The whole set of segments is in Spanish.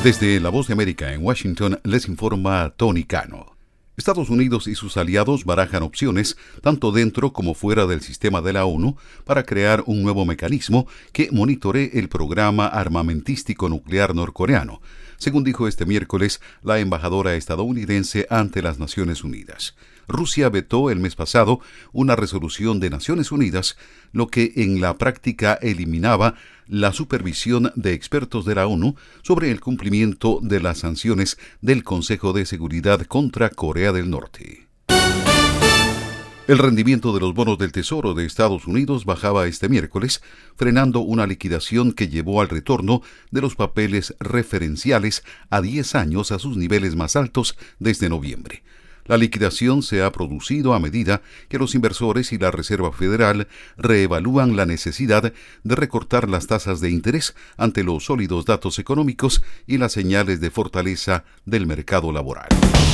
Desde La Voz de América en Washington les informa Tony Cano. Estados Unidos y sus aliados barajan opciones, tanto dentro como fuera del sistema de la ONU, para crear un nuevo mecanismo que monitoree el programa armamentístico nuclear norcoreano, según dijo este miércoles la embajadora estadounidense ante las Naciones Unidas. Rusia vetó el mes pasado una resolución de Naciones Unidas, lo que en la práctica eliminaba la supervisión de expertos de la ONU sobre el cumplimiento de las sanciones del Consejo de Seguridad contra Corea del Norte. El rendimiento de los bonos del Tesoro de Estados Unidos bajaba este miércoles, frenando una liquidación que llevó al retorno de los papeles referenciales a 10 años a sus niveles más altos desde noviembre. La liquidación se ha producido a medida que los inversores y la Reserva Federal reevalúan la necesidad de recortar las tasas de interés ante los sólidos datos económicos y las señales de fortaleza del mercado laboral.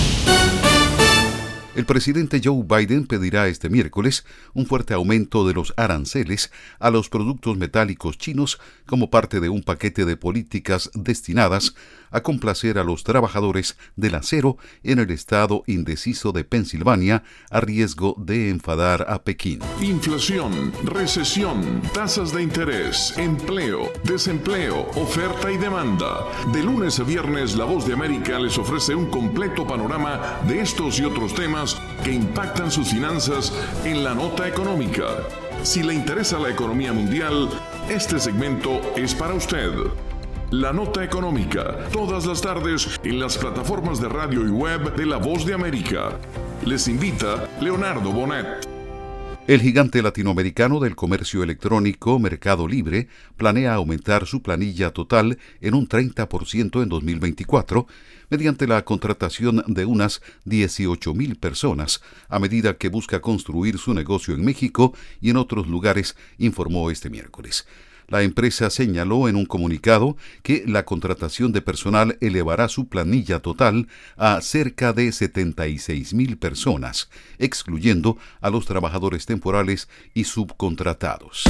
El presidente Joe Biden pedirá este miércoles un fuerte aumento de los aranceles a los productos metálicos chinos como parte de un paquete de políticas destinadas a complacer a los trabajadores del acero en el estado indeciso de Pensilvania, a riesgo de enfadar a Pekín. Inflación, recesión, tasas de interés, empleo, desempleo, oferta y demanda. De lunes a viernes, La Voz de América les ofrece un completo panorama de estos y otros temas que impactan sus finanzas en la nota económica. Si le interesa la economía mundial, este segmento es para usted. La Nota Económica, todas las tardes en las plataformas de radio y web de La Voz de América. Les invita Leonardo Bonet. El gigante latinoamericano del comercio electrónico Mercado Libre planea aumentar su planilla total en un 30% en 2024, mediante la contratación de unas 18,000 personas, a medida que busca construir su negocio en México y en otros lugares, informó este miércoles. La empresa señaló en un comunicado que la contratación de personal elevará su planilla total a cerca de 76,000 personas, excluyendo a los trabajadores temporales y subcontratados.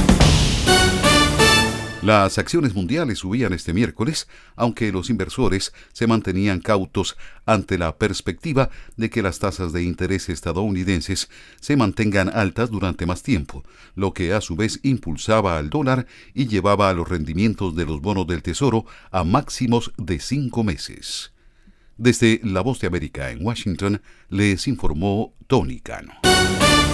Las acciones mundiales subían este miércoles, aunque los inversores se mantenían cautos ante la perspectiva de que las tasas de interés estadounidenses se mantengan altas durante más tiempo, lo que a su vez impulsaba al dólar y llevaba a los rendimientos de los bonos del Tesoro a máximos de 5 meses. Desde La Voz de América en Washington, les informó Tony Cano.